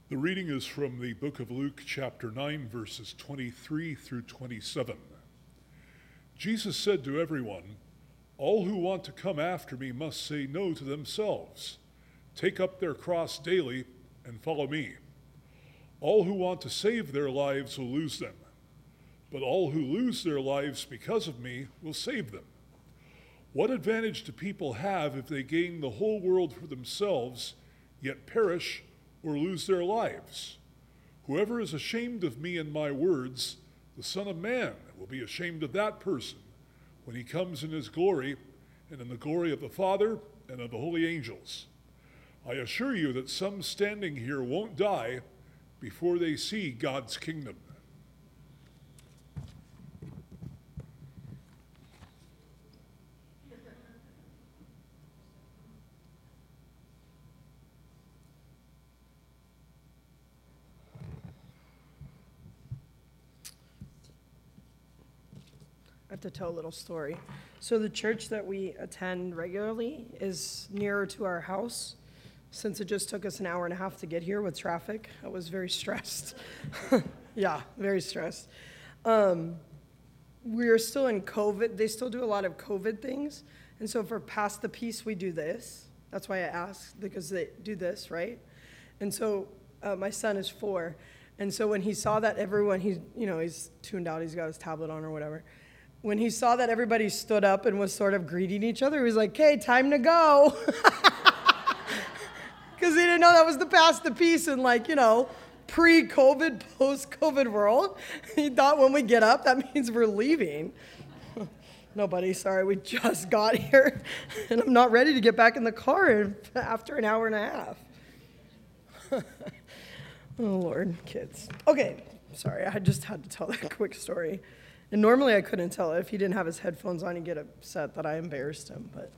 The reading is from the book of Luke, chapter 9, verses 23 through 27. Jesus said to everyone, "All who want to come after me must say no to themselves, take up their cross daily, and follow me. All who want to save their lives will lose them, but all who lose their lives because of me will save them. What advantage do people have if they gain the whole world for themselves, yet perish or lose their lives? Whoever is ashamed of me and my words, the Son of Man will be ashamed of that person when he comes in his glory and in the glory of the Father and of the holy angels. I assure you that some standing here won't die before they see God's kingdom." I have to tell a little story. So the church that we attend regularly is nearer to our house. Since it just took us an hour and a half to get here with traffic, I was very stressed. Yeah, very stressed. We're still in COVID. They still do a lot of COVID things. And so for Pass the Peace, we do this. That's why I asked, because they do this, right? And so my son is 4. And so when he saw that everyone, he's tuned out, he's got his tablet on or whatever. When he saw that everybody stood up and was sort of greeting each other, he was like, "Okay, time to go." Because he didn't know that was the Pass the Peace in pre-COVID, post-COVID world. He thought when we get up, that means we're leaving. No, buddy, sorry, we just got here, and I'm not ready to get back in the car after an hour and a half. Oh, Lord, kids. Okay, sorry, I just had to tell that quick story. And normally I couldn't tell it. If he didn't have his headphones on, he'd get upset that I embarrassed him. But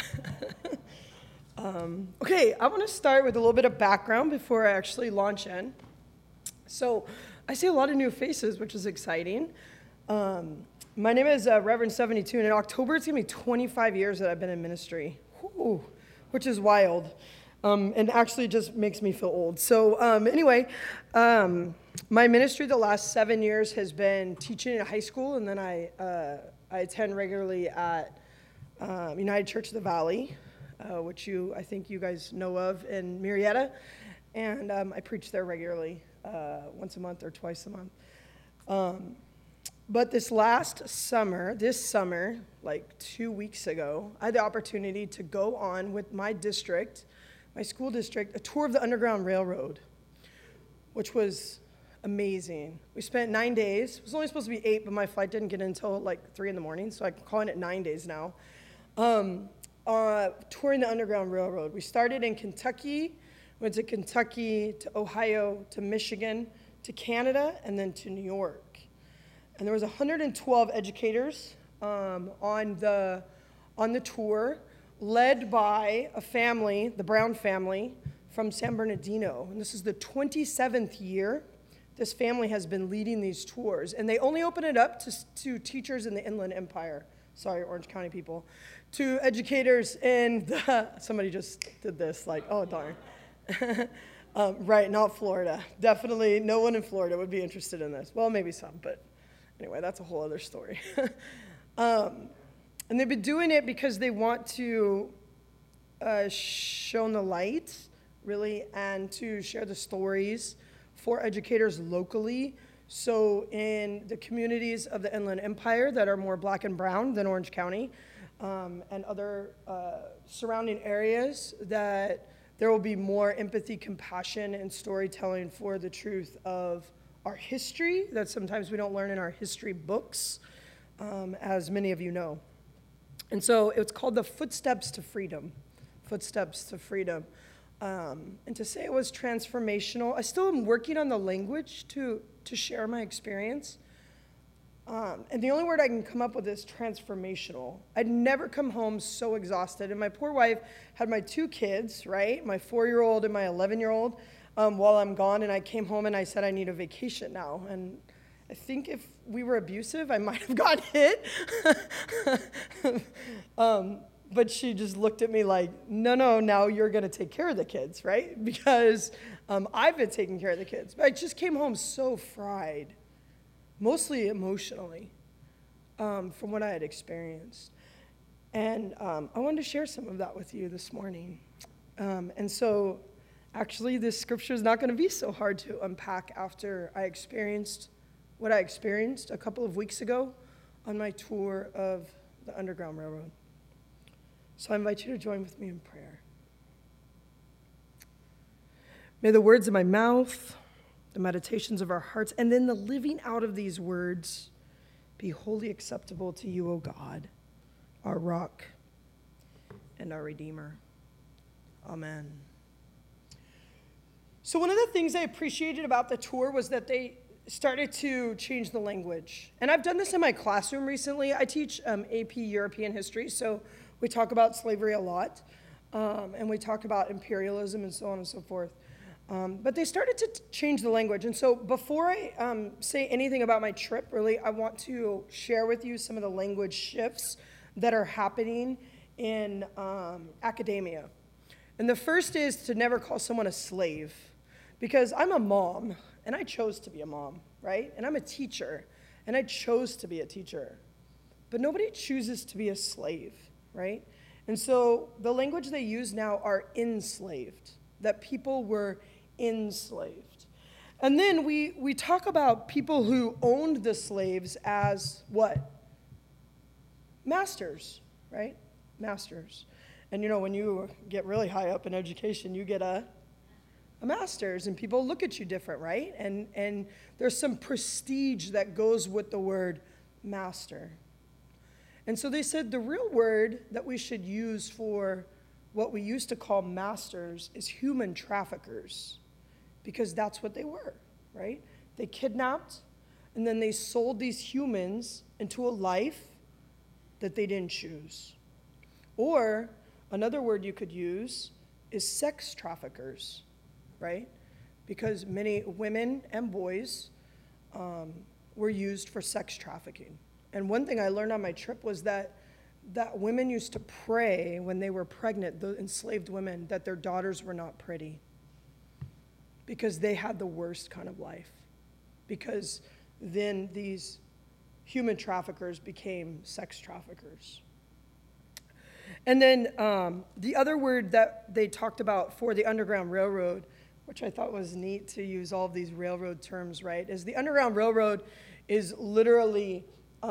okay, I want to start with a little bit of background before I actually launch in. So I see a lot of new faces, which is exciting. My name is Reverend 72, and in October it's going to be 25 years that I've been in ministry, which is wild. And actually just makes me feel old. So anyway, my ministry the last 7 years has been teaching in high school, and then I attend regularly at United Church of the Valley, which I think you guys know of in Murrieta, and I preach there regularly, once a month or twice a month. But this summer, like 2 weeks ago, I had the opportunity to go on with my school district, a tour of the Underground Railroad, which was amazing. We spent 9 days. It was only supposed to be 8, but my flight didn't get in until 3 in the morning, so I'm calling it 9 days now. Touring the Underground Railroad. We started in Kentucky, went to Kentucky, to Ohio, to Michigan, to Canada, and then to New York. And there was 112 educators on the tour, led by a family, the Brown family, from San Bernardino. And this is the 27th year this family has been leading these tours. And they only open it up to teachers in the Inland Empire. Sorry, Orange County people. To educators in somebody just did this, oh, darn. Right, not Florida. Definitely no one in Florida would be interested in this. Well, maybe some, but anyway, that's a whole other story. And they've been doing it because they want to shone the light, really, and to share the stories for educators locally. So in the communities of the Inland Empire that are more black and brown than Orange County, and other surrounding areas, that there will be more empathy, compassion, and storytelling for the truth of our history that sometimes we don't learn in our history books, as many of you know. And so it's called the Footsteps to Freedom. Footsteps to Freedom. And to say it was transformational, I still am working on the language to share my experience. And the only word I can come up with is transformational. I'd never come home so exhausted. And my poor wife had my 2 kids, right? My 4-year-old and my 11-year-old, while I'm gone. And I came home and I said, I need a vacation now. And I think if we were abusive, I might have gotten hit. But she just looked at me like, no, now you're going to take care of the kids, right? Because I've been taking care of the kids, but I just came home so fried, mostly emotionally, from what I had experienced. And I wanted to share some of that with you this morning. And so actually this scripture is not going to be so hard to unpack after I experienced what I experienced a couple of weeks ago on my tour of the Underground Railroad. So I invite you to join with me in prayer. May the words of my mouth, the meditations of our hearts, and then the living out of these words be wholly acceptable to you, O God, our rock and our Redeemer. Amen. So one of the things I appreciated about the tour was that they started to change the language. And I've done this in my classroom recently. I teach AP European history, so we talk about slavery a lot, and we talk about imperialism and so on and so forth. But they started to change the language. And so before I say anything about my trip, really, I want to share with you some of the language shifts that are happening in academia. And the first is to never call someone a slave, because I'm a mom, and I chose to be a mom, right? And I'm a teacher, and I chose to be a teacher. But nobody chooses to be a slave, right? And so the language they use now are enslaved, that people were enslaved. And then we talk about people who owned the slaves as what? Masters, right? Masters. And when you get really high up in education, you get a master's, and people look at you different, right? And there's some prestige that goes with the word master. And so they said the real word that we should use for what we used to call masters is human traffickers, because that's what they were, right? They kidnapped, and then they sold these humans into a life that they didn't choose. Or another word you could use is sex traffickers, right? Because many women and boys were used for sex trafficking. And one thing I learned on my trip was that women used to pray when they were pregnant, the enslaved women, that their daughters were not pretty, because they had the worst kind of life. Because then these human traffickers became sex traffickers. And then the other word that they talked about for the Underground Railroad, which I thought was neat to use all of these railroad terms, right, is the Underground Railroad is literally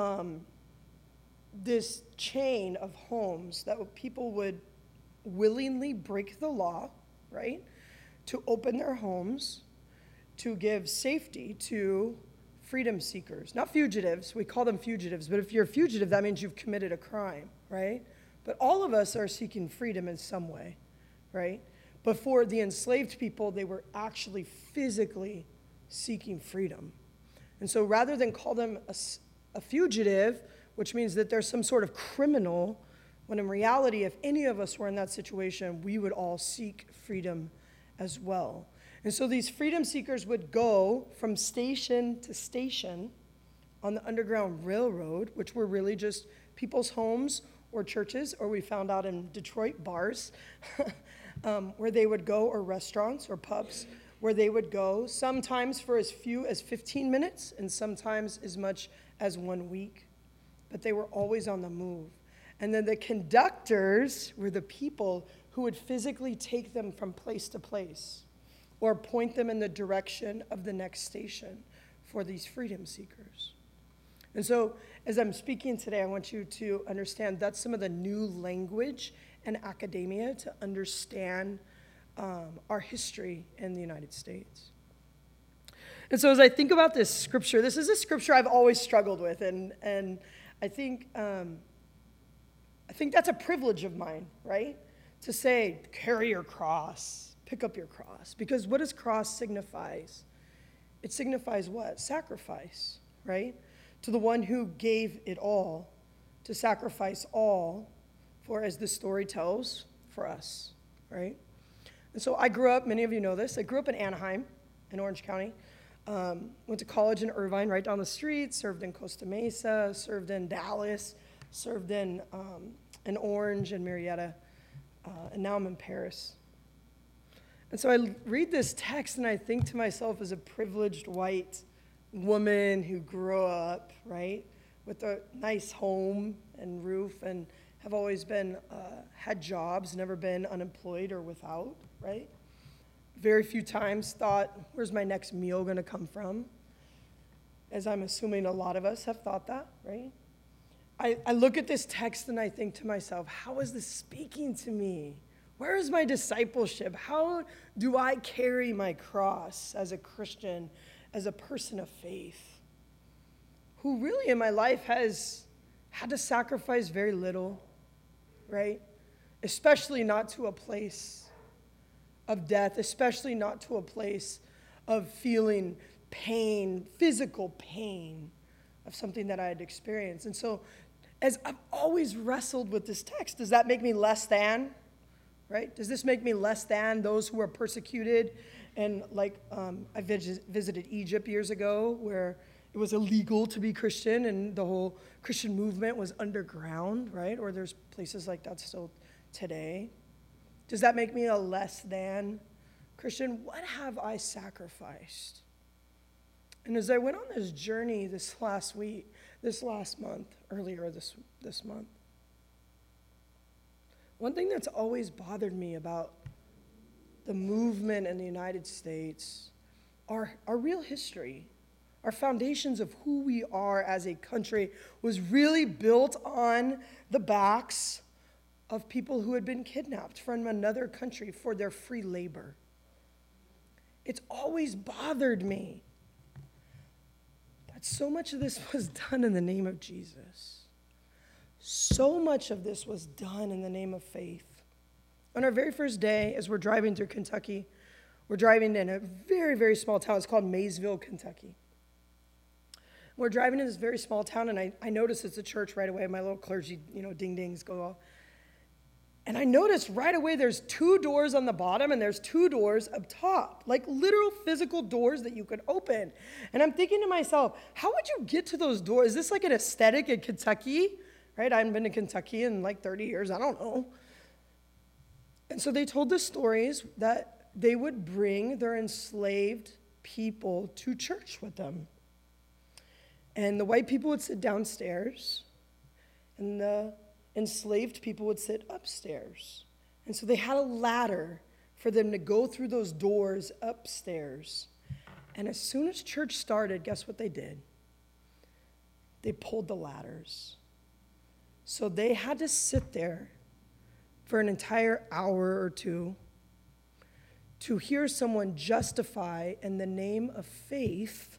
this chain of homes that people would willingly break the law, right, to open their homes, to give safety to freedom seekers. Not fugitives, we call them fugitives, but if you're a fugitive, that means you've committed a crime, right? But all of us are seeking freedom in some way, right? But for the enslaved people, they were actually physically seeking freedom. And so rather than call them a fugitive, which means that there's some sort of criminal, when in reality, if any of us were in that situation, we would all seek freedom as well. And so these freedom seekers would go from station to station on the Underground Railroad, which were really just people's homes or churches, or we found out in Detroit, bars, where they would go, or restaurants or pubs, where they would go, sometimes for as few as 15 minutes and sometimes as much as 1 week. But they were always on the move. And then the conductors were the people who would physically take them from place to place or point them in the direction of the next station for these freedom seekers. And so as I'm speaking today, I want you to understand that's some of the new language in academia to understand our history in the United States. And so as I think about this scripture, this is a scripture I've always struggled with, and I think that's a privilege of mine, right? To say, carry your cross, pick up your cross. Because what does cross signify? It signifies what? Sacrifice, right? To the one who gave it all, to sacrifice all for, as the story tells, for us, right? And so I grew up, many of you know this, I grew up in Anaheim, in Orange County. Went to college in Irvine, right down the street, served in Costa Mesa, served in Dallas, served in Orange and Marietta, and now I'm in Paris. And so I read this text and I think to myself, as a privileged white woman who grew up, right, with a nice home and roof and have always been, had jobs, never been unemployed or without, right? Very few times thought, where's my next meal going to come from? As I'm assuming a lot of us have thought that, right? I look at this text and I think to myself, how is this speaking to me? Where is my discipleship? How do I carry my cross as a Christian, as a person of faith, who really in my life has had to sacrifice very little, right? Especially not to a place of death, especially not to a place of feeling pain, physical pain of something that I had experienced. And so, as I've always wrestled with this text, does that make me less than, right? Does this make me less than those who are persecuted? And like, I visited Egypt years ago, where it was illegal to be Christian, and the whole Christian movement was underground, right? Or there's places like that still today. Does that make me a less than Christian? What have I sacrificed? And as I went on this journey this last month, earlier this month, one thing that's always bothered me about the movement in the United States, our real history, our foundations of who we are as a country, was really built on the backs of people who had been kidnapped from another country for their free labor. It's always bothered me that so much of this was done in the name of Jesus. So much of this was done in the name of faith. On our very first day, as we're driving through Kentucky, we're driving in a very, very small town. It's called Maysville, Kentucky. We're driving in this very small town, and I notice it's a church right away. My little clergy, ding-dings go off. And I noticed right away there's 2 doors on the bottom and there's 2 doors up top, like literal physical doors that you could open. And I'm thinking to myself, how would you get to those doors? Is this like an aesthetic in Kentucky? Right? I haven't been to Kentucky in like 30 years. I don't know. And so they told the stories that they would bring their enslaved people to church with them. And the white people would sit downstairs, and the enslaved people would sit upstairs. And so they had a ladder for them to go through those doors upstairs. And as soon as church started, guess what they did? They pulled the ladders. So they had to sit there for an entire hour or two to hear someone justify in the name of faith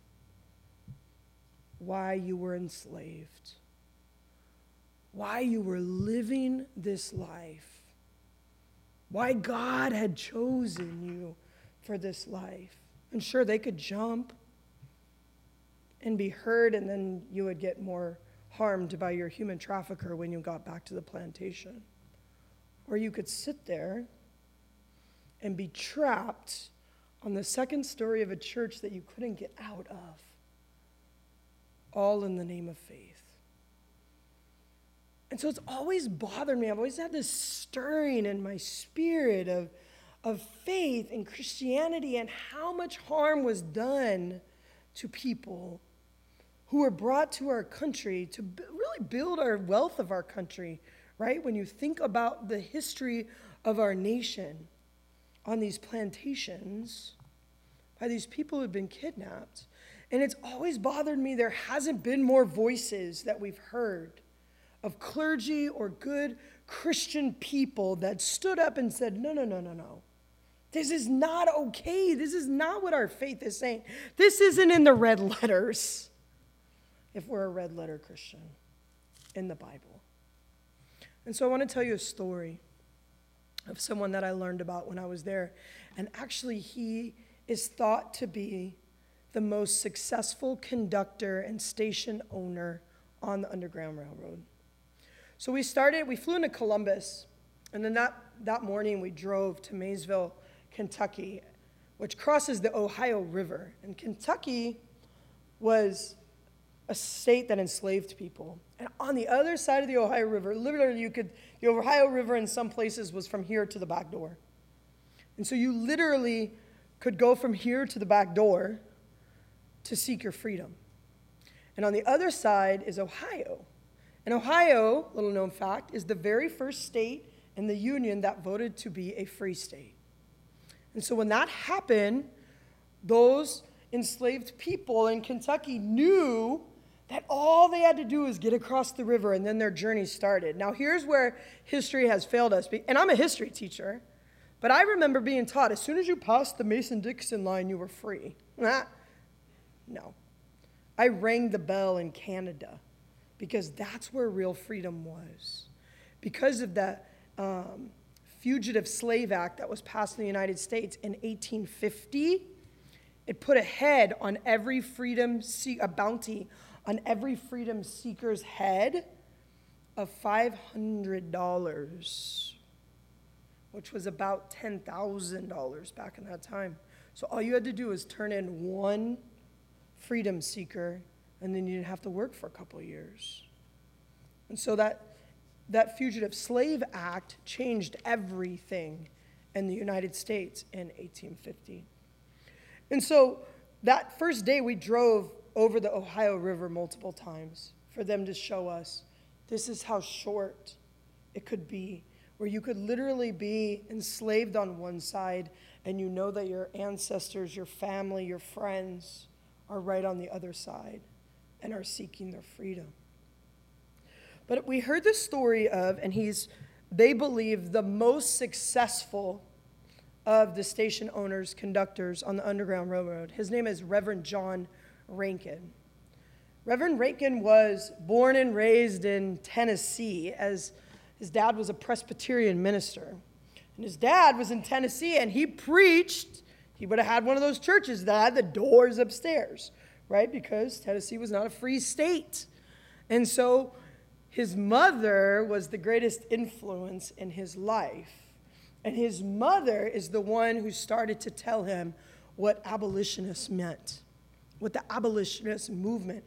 why you were enslaved, why you were living this life, why God had chosen you for this life. And sure, they could jump and be hurt, and then you would get more harmed by your human trafficker when you got back to the plantation. Or you could sit there and be trapped on the second story of a church that you couldn't get out of, all in the name of faith. And so it's always bothered me. I've always had this stirring in my spirit of faith and Christianity, and how much harm was done to people who were brought to our country to really build our wealth of our country, right? When you think about the history of our nation on these plantations by these people who have been kidnapped. And it's always bothered me there hasn't been more voices that we've heard of clergy or good Christian people that stood up and said, no. This is not okay. This is not what our faith is saying. This isn't in the red letters, if we're a red letter Christian in the Bible. And so I want to tell you a story of someone that I learned about when I was there. And actually, he is thought to be the most successful conductor and station owner on the Underground Railroad. So we flew into Columbus, and then that morning we drove to Maysville, Kentucky, which crosses the Ohio River. And Kentucky was a state that enslaved people. And on the other side of the Ohio River, literally the Ohio River in some places was from here to the back door. And so you literally could go from here to the back door to seek your freedom. And on the other side is Ohio. And Ohio, little known fact, is the very first state in the Union that voted to be a free state. And so when that happened, those enslaved people in Kentucky knew that all they had to do was get across the river, and then their journey started. Now, here's where history has failed us. And I'm a history teacher, but I remember being taught as soon as you passed the Mason-Dixon line, you were free. No. I rang the bell in Canada because that's where real freedom was. Because of the Fugitive Slave Act that was passed in the United States in 1850, it put a head on every a bounty on every freedom seeker's head of $500, which was about $10,000 back in that time. So all you had to do was turn in one freedom seeker, and then you didn't have to work for a couple of years. And so that Fugitive Slave Act changed everything in the United States in 1850. And so that first day we drove over the Ohio River multiple times for them to show us this is how short it could be, where you could literally be enslaved on one side and you know that your ancestors, your family, your friends are right on the other side and are seeking their freedom. But we heard the story of, and they believe, the most successful of the station owners, conductors on the Underground Railroad. His name is Reverend John Rankin. Reverend Rankin was born and raised in Tennessee, as his dad was a Presbyterian minister. And his dad was in Tennessee, and he preached. He would have had one of those churches that had the doors upstairs, right? Because Tennessee was not a free state. And so his mother was the greatest influence in his life. And his mother is the one who started to tell him what abolitionists meant, what the abolitionist movement.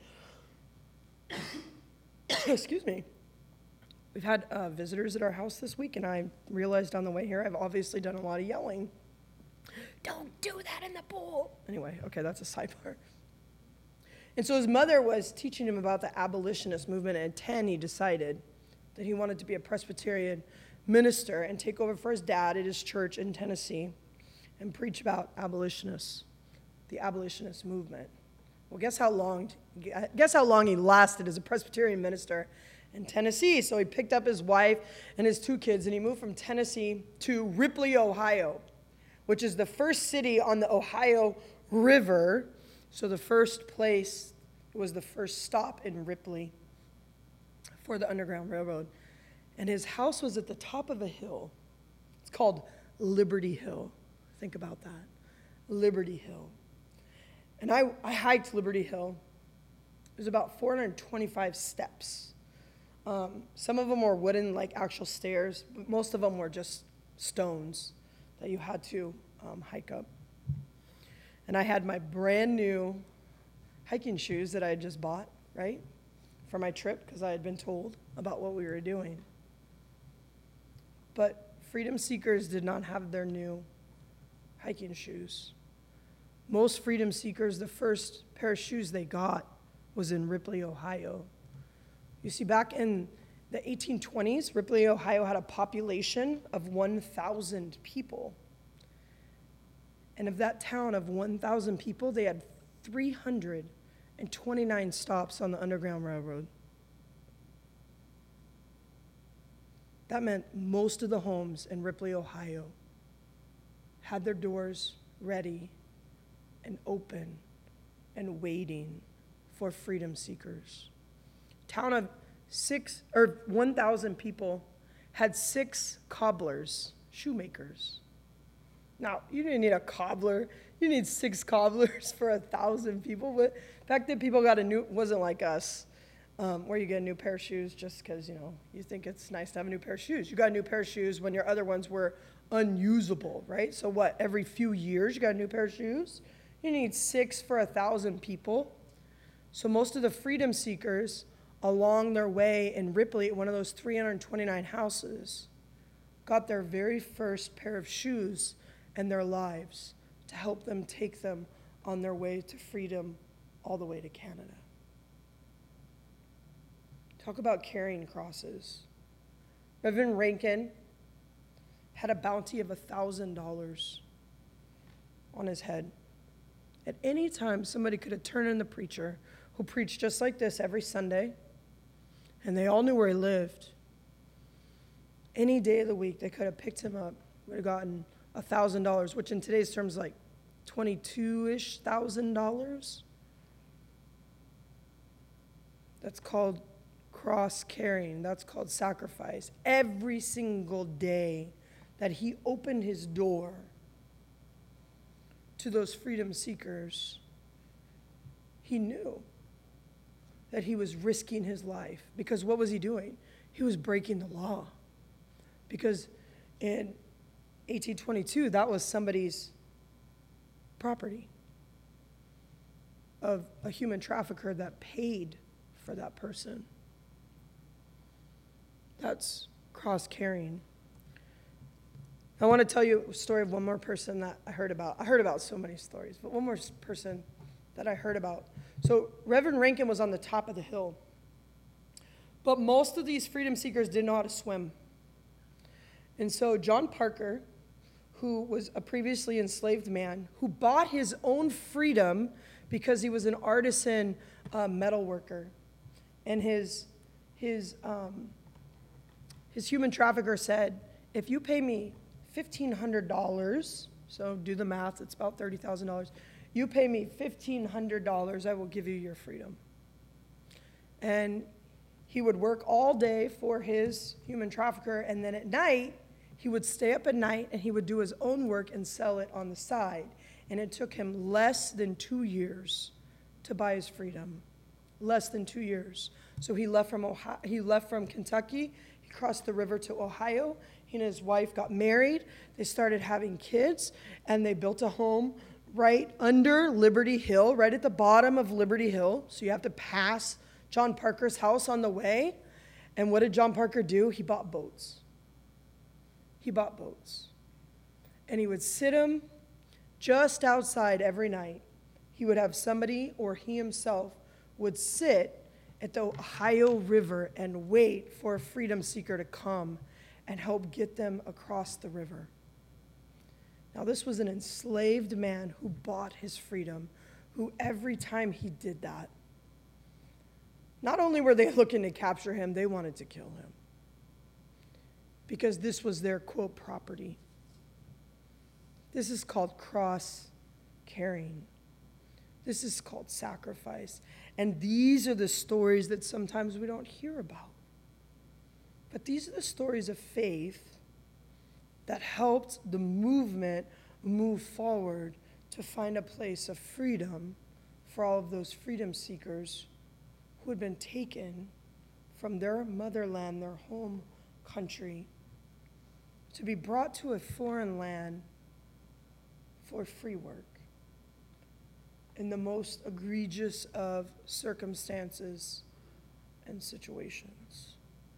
Excuse me. We've had visitors at our house this week, and I realized on the way here I've obviously done a lot of yelling. Don't do that in the pool. Anyway, okay, that's a sidebar. And so his mother was teaching him about the abolitionist movement. At 10, he decided that he wanted to be a Presbyterian minister and take over for his dad at his church in Tennessee and preach about abolitionists, the abolitionist movement. Well, guess how long he lasted as a Presbyterian minister in Tennessee. So he picked up his wife and his 2 kids, and he moved from Tennessee to Ripley, Ohio, which is the first city on the Ohio River. So the first place was the first stop in Ripley for the Underground Railroad. And his house was at the top of a hill. It's called Liberty Hill. Think about that. Liberty Hill. And I hiked Liberty Hill. It was about 425 steps. Some of them were wooden, like actual stairs, but most of them were just stones that you had to hike up. And I had my brand new hiking shoes that I had just bought, right, for my trip, because I had been told about what we were doing. But freedom seekers did not have their new hiking shoes. Most freedom seekers, the first pair of shoes they got was in Ripley, Ohio. You see, back in the 1820s, Ripley, Ohio had a population of 1,000 people. And of that town of 1,000 people, they had 329 stops on the Underground Railroad. That meant most of the homes in Ripley, Ohio had their doors ready and open and waiting for freedom seekers. Town of 1,000 people had 6 cobblers, shoemakers. Now, you didn't need a cobbler. You need 6 cobblers for 1,000 people. But back then, people got wasn't like us, where you get a new pair of shoes just because, you think it's nice to have a new pair of shoes. You got a new pair of shoes when your other ones were unusable, right? So what, every few years you got a new pair of shoes? You need 6 for 1,000 people. So most of the freedom seekers along their way in Ripley, one of those 329 houses, got their very first pair of shoes and their lives to help them take them on their way to freedom all the way to Canada. Talk about carrying crosses. Reverend Rankin had a bounty of $1,000 on his head. At any time, somebody could have turned in the preacher who preached just like this every Sunday, and they all knew where he lived. Any day of the week, they could have picked him up, would have gotten $1,000, which in today's terms is like $22,000-ish. That's called cross carrying. That's called sacrifice. Every single day that he opened his door to those freedom seekers, he knew that he was risking his life. Because what was he doing? He was breaking the law. Because in 1822, that was somebody's property of a human trafficker that paid for that person. That's cross-carrying. I want to tell you a story of one more person that I heard about. I heard about so many stories, but one more person that I heard about. So Reverend Rankin was on the top of the hill. But most of these freedom seekers didn't know how to swim. And so John Parker, who was a previously enslaved man, who bought his own freedom because he was an artisan metal worker. And his human trafficker said, if you pay me $1,500, so do the math, it's about $30,000. You pay me $1,500, I will give you your freedom. And he would work all day for his human trafficker, and then at night, he would stay up at night and he would do his own work and sell it on the side. And it took him less than 2 years to buy his freedom. Less than 2 years. So he left from Kentucky, he crossed the river to Ohio. He and his wife got married. They started having kids, and they built a home right under Liberty Hill, right at the bottom of Liberty Hill. So you have to pass John Parker's house on the way. And what did John Parker do? He bought boats. He bought boats. And he would sit them just outside every night. He would have somebody, or he himself would sit at the Ohio River and wait for a freedom seeker to come and help get them across the river. Now, this was an enslaved man who bought his freedom, who every time he did that, not only were they looking to capture him, they wanted to kill him. Because this was their, quote, property. This is called cross-carrying. This is called sacrifice. And these are the stories that sometimes we don't hear about. But these are the stories of faith that helped the movement move forward to find a place of freedom for all of those freedom seekers who had been taken from their motherland, their home country, to be brought to a foreign land for free work in the most egregious of circumstances and situations.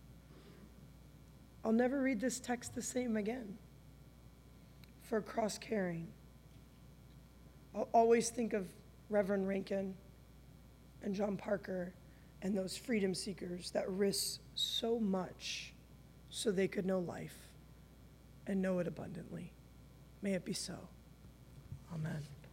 I'll never read this text the same again for cross-carrying. I'll always think of Reverend Rankin and John Parker and those freedom seekers that risked so much so they could know life and know it abundantly. May it be so. Amen.